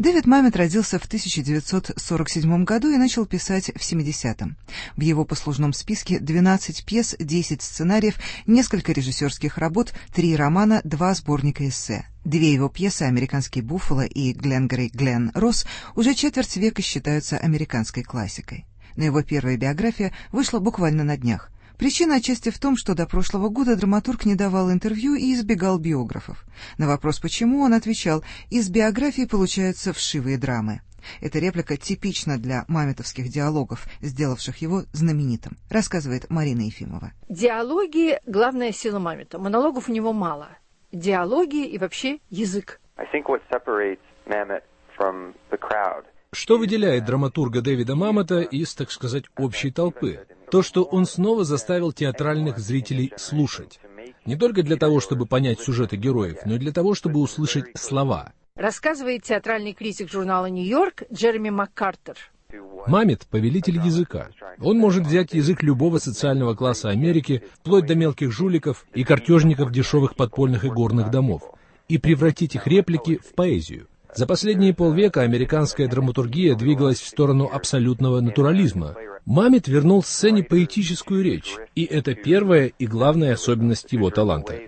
Дэвид Мамет родился в 1947 году и начал писать в 70-м. В его послужном списке 12 пьес, 10 сценариев, несколько режиссерских работ, 3 романа, 2 сборника эссе. 2 его пьесы «Американский Буффало» и «Гленгарри Глен Росс» уже четверть века считаются американской классикой. Но его первая биография вышла буквально на днях. Причина отчасти в том, что до прошлого года драматург не давал интервью и избегал биографов. На вопрос «почему?» он отвечал: «Из биографии получаются вшивые драмы». Эта реплика типична для маметовских диалогов, сделавших его знаменитым, рассказывает Марина Ефимова. Диалоги – главная сила Мамета. Монологов у него мало. Диалоги и вообще язык. Что выделяет драматурга Дэвида Мамета из, так сказать, общей толпы? То, что он снова заставил театральных зрителей слушать. Не только для того, чтобы понять сюжеты героев, но и для того, чтобы услышать слова. Рассказывает театральный критик журнала «Нью-Йорк» Джереми МакКартер. Мамет – повелитель языка. Он может взять язык любого социального класса Америки, вплоть до мелких жуликов и картежников дешевых подпольных и горных домов, и превратить их реплики в поэзию. За последние полвека американская драматургия двигалась в сторону абсолютного натурализма. Мамет вернул сцене поэтическую речь, и это первая и главная особенность его таланта.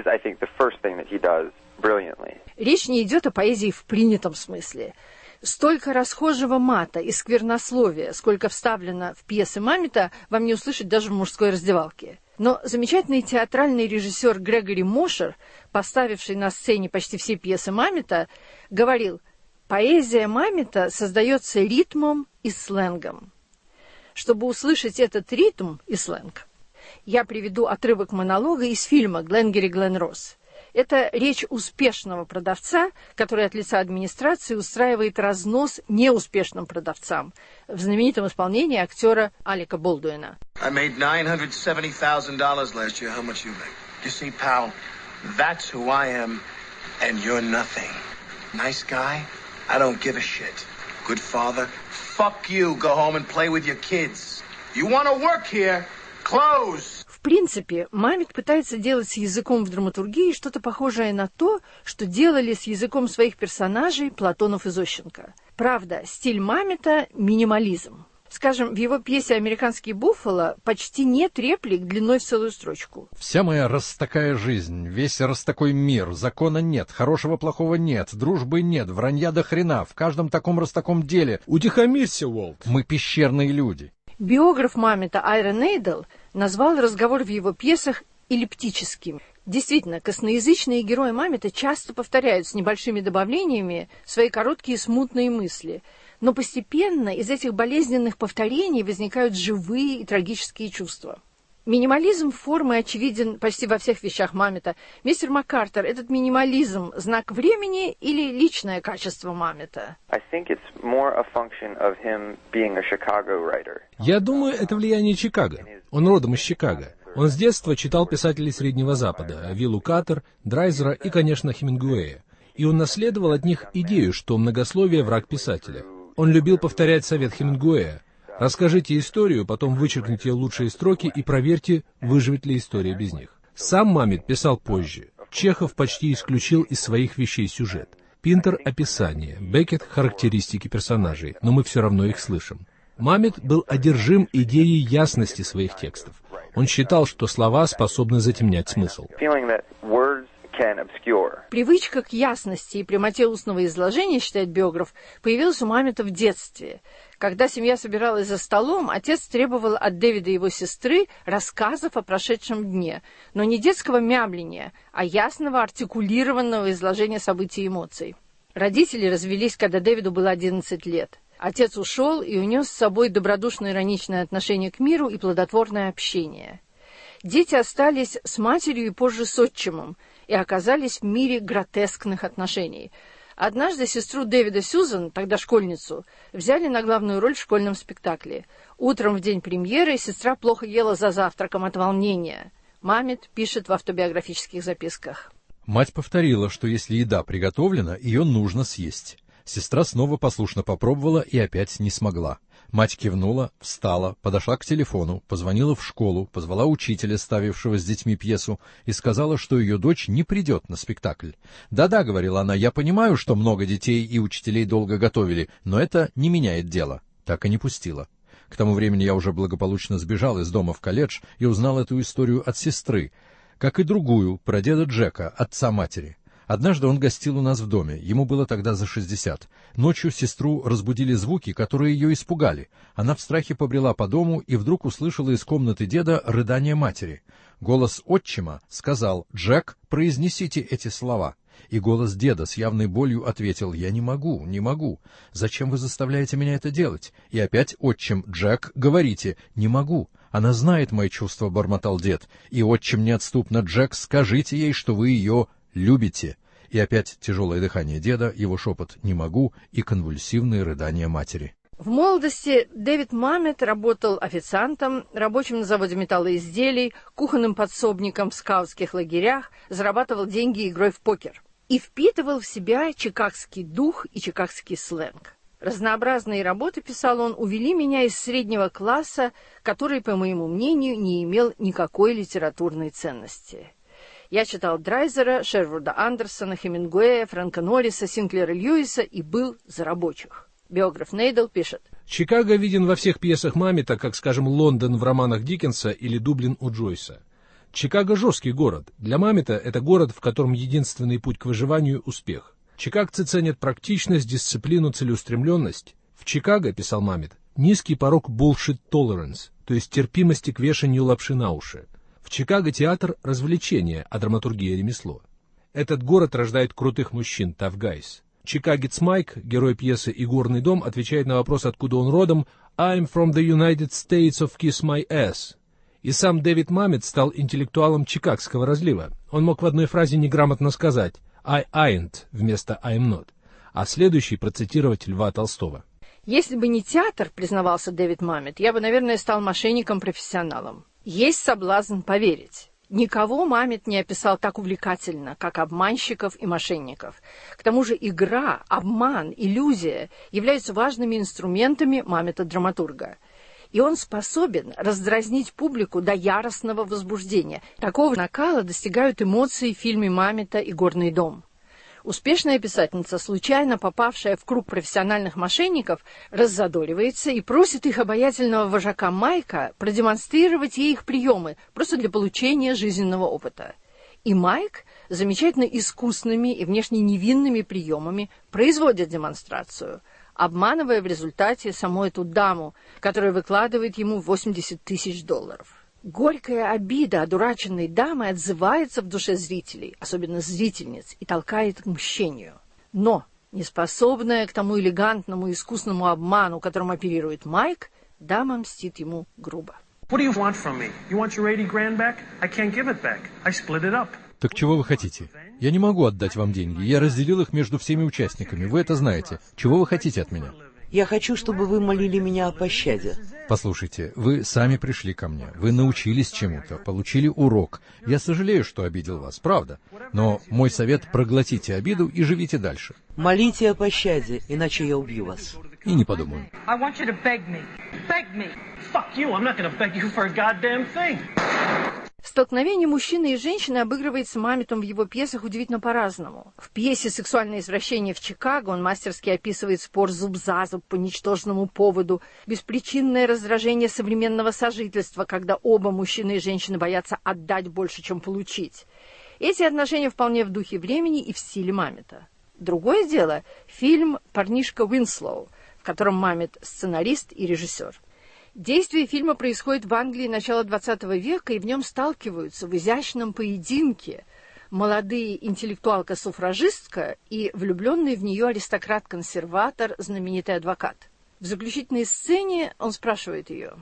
Речь не идет о поэзии в принятом смысле. Столько расхожего мата и сквернословия, сколько вставлено в пьесы Мамета, вам не услышать даже в мужской раздевалке. Но замечательный театральный режиссер Грегори Мошер, поставивший на сцене почти все пьесы Мамета, говорил: «Поэзия Мамета создается ритмом и сленгом». Чтобы услышать этот ритм и сленг, я приведу отрывок монолога из фильма «Гленгарри Глен Росс». Это речь успешного продавца, который от лица администрации устраивает разнос неуспешным продавцам в знаменитом исполнении актера Алека Болдуина. I made $970,000 last year. How much you make? You see, pal, that's who I am, and you're nothing. Nice guy? I don't give a shit. Good father? Fuck you. Go home and play with your kids. You want to work here? Close. В принципе, Мамет пытается делать с языком в драматургии что-то похожее на то, что делали с языком своих персонажей Платонов и Зощенко. Правда, стиль Мамета – минимализм. Скажем, в его пьесе «Американский Буффало» почти нет реплик длиной в целую строчку. «Вся моя раз такая жизнь, весь раз такой мир, закона нет, хорошего плохого нет, дружбы нет, вранья до хрена, в каждом таком раз таком деле. Утихомирься, Уолт, мы пещерные люди». Биограф Мамета Айрон Эйдл назвал разговор в его пьесах эллиптическим. Действительно, косноязычные герои Мамета часто повторяют с небольшими добавлениями свои короткие смутные мысли. Но постепенно из этих болезненных повторений возникают живые и трагические чувства. Минимализм формы очевиден почти во всех вещах Мамета. Мистер МакКартер, этот минимализм – знак времени или личное качество Мамета? Я думаю, это влияние Чикаго. Он родом из Чикаго. Он с детства читал писателей Среднего Запада – Виллу Каттер, Драйзера и, конечно, Хемингуэя. И он наследовал от них идею, что многословие – враг писателя. Он любил повторять совет Хемингуэя: расскажите историю, потом вычеркните лучшие строки и проверьте, выживет ли история без них. Сам Мамет писал позже. Чехов почти исключил из своих вещей сюжет. Пинтер — описание, Беккет — характеристики персонажей, но мы все равно их слышим. Мамет был одержим идеей ясности своих текстов. Он считал, что слова способны затемнять смысл. Привычка к ясности и прямоте устного изложения, считает биограф, появилась у Мамета в детстве. Когда семья собиралась за столом, отец требовал от Дэвида и его сестры рассказов о прошедшем дне, но не детского мямления, а ясного артикулированного изложения событий и эмоций. Родители развелись, когда Дэвиду было 11 лет. Отец ушел и унес с собой добродушно-ироничное отношение к миру и плодотворное общение. Дети остались с матерью и позже с отчимом и оказались в мире гротескных отношений. Однажды сестру Дэвида Сьюзан, тогда школьницу, взяли на главную роль в школьном спектакле. Утром в день премьеры сестра плохо ела за завтраком от волнения. Мамет пишет в автобиографических записках. Мать повторила, что если еда приготовлена, ее нужно съесть. Сестра снова послушно попробовала и опять не смогла. Мать кивнула, встала, подошла к телефону, позвонила в школу, позвала учителя, ставившего с детьми пьесу, и сказала, что ее дочь не придет на спектакль. «Да-да», — говорила она, — «я понимаю, что много детей и учителей долго готовили, но это не меняет дела». Так и не пустила. К тому времени я уже благополучно сбежал из дома в колледж и узнал эту историю от сестры, как и другую про деда Джека, отца матери. Однажды он гостил у нас в доме, ему было тогда за 60. Ночью сестру разбудили звуки, которые ее испугали. Она в страхе побрела по дому и вдруг услышала из комнаты деда рыдание матери. Голос отчима сказал: «Джек, произнесите эти слова». И голос деда с явной болью ответил: «Я не могу, не могу. Зачем вы заставляете меня это делать?» И опять отчим: «Джек, говорите, не могу». «Она знает мои чувства», — бормотал дед. И отчим неотступно: «Джек, скажите ей, что вы ее любите». И опять тяжелое дыхание деда, его шепот «не могу» и конвульсивные рыдания матери. В молодости Дэвид Мамет работал официантом, рабочим на заводе металлоизделий, кухонным подсобником в скаутских лагерях, зарабатывал деньги игрой в покер и впитывал в себя чикагский дух и чикагский сленг. Разнообразные работы, писал он, увели меня из среднего класса, который, по моему мнению, не имел никакой литературной ценности. Я читал Драйзера, Шервуда Андерсона, Хемингуэя, Фрэнка Норриса, Синклера Льюиса и был за рабочих. Биограф Нейдл пишет: Чикаго виден во всех пьесах Мамета, как, скажем, Лондон в романах Диккенса или Дублин у Джойса. Чикаго — жесткий город. Для Мамета это город, в котором единственный путь к выживанию — успех. Чикагцы ценят практичность, дисциплину, целеустремленность. В Чикаго, писал Мамет, низкий порог bullshit tolerance, то есть терпимости к вешанию лапши на уши. В Чикаго театр — развлечение, а драматургия — ремесло. Этот город рождает крутых мужчин, tough guys. Чикагец Майк, герой пьесы «Игорный дом», отвечает на вопрос, откуда он родом: «I'm from the United States of Kiss My Ass». И сам Дэвид Мамет стал интеллектуалом чикагского разлива. Он мог в одной фразе неграмотно сказать «I ain't» вместо «I'm not», а следующий процитировать Льва Толстого. «Если бы не театр, — признавался Дэвид Мамет, — я бы, наверное, стал мошенником-профессионалом. Есть соблазн поверить». Никого Мамет не описал так увлекательно, как обманщиков и мошенников. К тому же игра, обман, иллюзия являются важными инструментами Мамета-драматурга. И он способен раздразнить публику до яростного возбуждения. Такого накала достигают эмоции в фильме Мамета «Игорный дом». Успешная писательница, случайно попавшая в круг профессиональных мошенников, раззадоривается и просит их обаятельного вожака Майка продемонстрировать ей их приемы просто для получения жизненного опыта. И Майк замечательно искусными и внешне невинными приемами производит демонстрацию, обманывая в результате саму эту даму, которая выкладывает ему $80 000. Горькая обида одураченной дамы отзывается в душе зрителей, особенно зрительниц, и толкает к мщению. Но, неспособная к тому элегантному и искусному обману, которым оперирует Майк, дама мстит ему грубо. Так чего вы хотите? Я не могу отдать вам деньги. Я разделил их между всеми участниками. Вы это знаете. Чего вы хотите от меня? Я хочу, чтобы вы молили меня о пощаде. Послушайте, вы сами пришли ко мне. Вы научились чему-то, получили урок. Я сожалею, что обидел вас, правда. Но мой совет — проглотите обиду и живите дальше. Молите о пощаде, иначе я убью вас. И не подумаю. Столкновение мужчины и женщины обыгрывается Маметом в его пьесах удивительно по-разному. В пьесе «Сексуальное извращение в Чикаго» он мастерски описывает спор зуб за зуб по ничтожному поводу, беспричинное раздражение современного сожительства, когда оба мужчины и женщины боятся отдать больше, чем получить. Эти отношения вполне в духе времени и в стиле Мамета. Другое дело — фильм «Парнишка Уинслоу», в котором Мамет — сценарист и режиссер. Действие фильма происходит в Англии начала XX века, и в нем сталкиваются в изящном поединке молодые интеллектуалка-суфражистка и влюбленный в нее аристократ-консерватор, знаменитый адвокат. В заключительной сцене он спрашивает ее: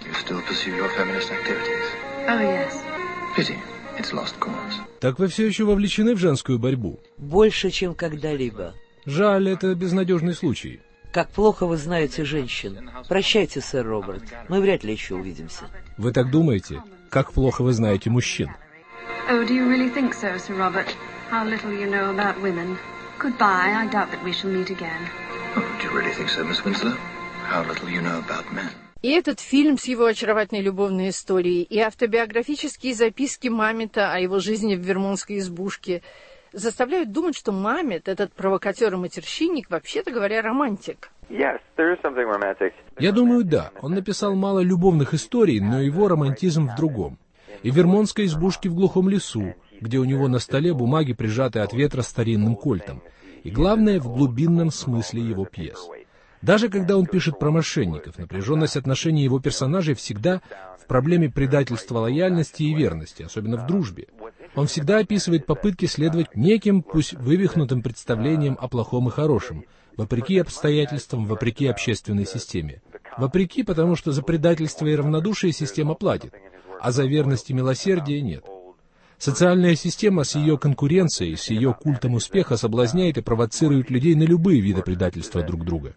«Так вы все еще вовлечены в женскую борьбу?» Больше, чем когда-либо. «Жаль, это безнадежный случай». Как плохо вы знаете женщин. Прощайте, сэр Роберт. Мы вряд ли еще увидимся. Вы так думаете? Как плохо вы знаете мужчин? Goodbye. I doubt that we shall meet again. Oh, do you really think so, Miss Winslow? How little you know about men. И этот фильм с его очаровательной любовной историей, и автобиографические записки Маммета о его жизни в вермонтской избушке заставляют думать, что Маммет, этот провокатер и матерщинник, вообще-то говоря, романтик. Я думаю, да. Он написал мало любовных историй, но его романтизм в другом. И в вермонтской избушке в глухом лесу, где у него на столе бумаги, прижатые от ветра старинным кольтом. И главное, в глубинном смысле его пьес. Даже когда он пишет про мошенников, напряженность отношений его персонажей всегда в проблеме предательства лояльности и верности, особенно в дружбе. Он всегда описывает попытки следовать неким, пусть вывихнутым представлениям о плохом и хорошем, вопреки обстоятельствам, вопреки общественной системе. Вопреки, потому что за предательство и равнодушие система платит, а за верность и милосердие нет. Социальная система с ее конкуренцией, с ее культом успеха соблазняет и провоцирует людей на любые виды предательства друг друга.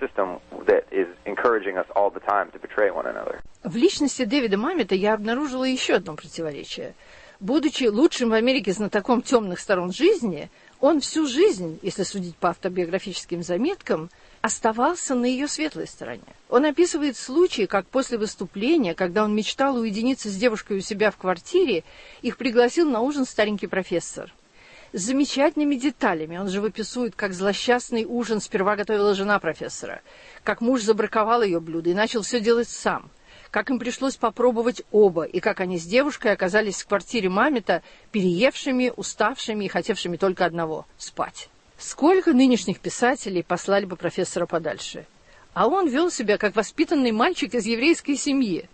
В личности Дэвида Маммета я обнаружила еще одно противоречие. Будучи лучшим в Америке знатоком темных сторон жизни, он всю жизнь, если судить по автобиографическим заметкам, оставался на ее светлой стороне. Он описывает случаи, как после выступления, когда он мечтал уединиться с девушкой у себя в квартире, их пригласил на ужин старенький профессор. С замечательными деталями он живописует, как злосчастный ужин сперва готовила жена профессора, как муж забраковал ее блюдо и начал все делать сам, как им пришлось попробовать оба, и как они с девушкой оказались в квартире Маммета переевшими, уставшими и хотевшими только одного — спать. Сколько нынешних писателей послали бы профессора подальше? А он вел себя, как воспитанный мальчик из еврейской семьи.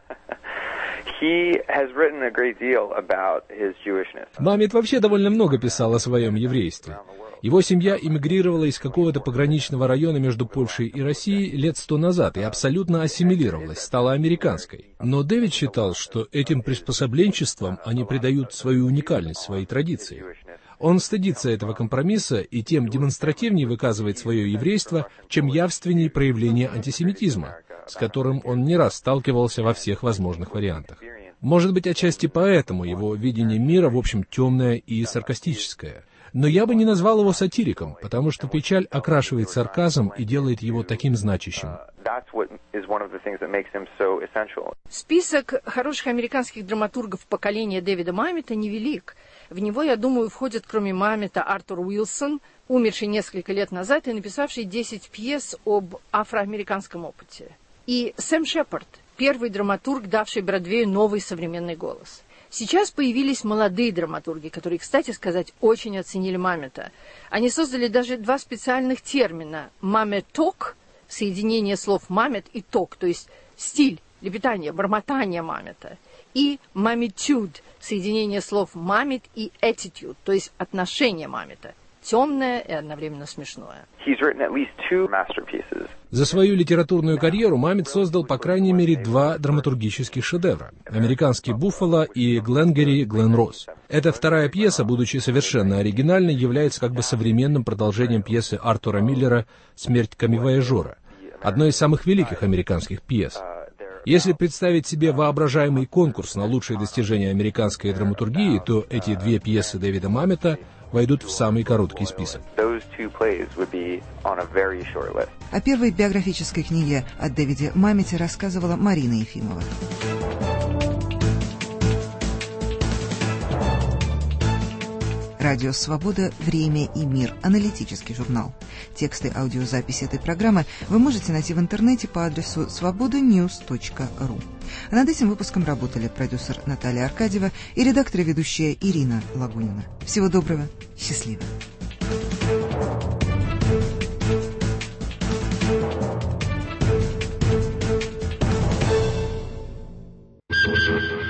Маммет вообще довольно много писал о своем еврействе. Его семья эмигрировала из какого-то пограничного района между Польшей и Россией лет 100 назад и абсолютно ассимилировалась, стала американской. Но Дэвид считал, что этим приспособленчеством они придают свою уникальность, своей традиции. Он стыдится этого компромисса и тем демонстративнее выказывает свое еврейство, чем явственнее проявление антисемитизма, с которым он не раз сталкивался во всех возможных вариантах. Может быть, отчасти поэтому его видение мира, в общем, темное и саркастическое. Но я бы не назвал его сатириком, потому что печаль окрашивает сарказм и делает его таким значащим. Список хороших американских драматургов поколения Дэвида Маммета невелик. В него, я думаю, входят, кроме Маммета, Артур Уилсон, умерший несколько лет назад и написавший 10 пьес об афроамериканском опыте. И Сэм Шепард, первый драматург, давший Бродвею новый современный голос. Сейчас появились молодые драматурги, которые, кстати сказать, очень оценили Маммета. Они создали даже 2 специальных термина «мамметок», соединение слов «маммет» и «ток», то есть стиль, лепетание, бормотание Маммета, и «маммитуд», соединение слов «маммет» и «attitude», то есть отношение Маммета, темное и одновременно смешное. За свою литературную карьеру Маммет создал по крайней мере 2 драматургических шедевра — «Американский Буффало» и «Гленгарри Глен Росс». Эта вторая пьеса, будучи совершенно оригинальной, является как бы современным продолжением пьесы Артура Миллера «Смерть камевояжера», одной из самых великих американских пьес. Если представить себе воображаемый конкурс на лучшие достижения американской драматургии, то эти 2 пьесы Дэвида Маммета войдут в самый короткий список. О первой биографической книге о Дэвиде Маммете рассказывала Марина Ефимова. Радио «Свобода. Время и мир». Аналитический журнал. Тексты аудиозаписи этой программы вы можете найти в интернете по адресу svobodanews.ru. А над этим выпуском работали продюсер Наталья Аркадьева и редактор и ведущая Ирина Лагунина. Всего доброго. Счастливо. Слушай.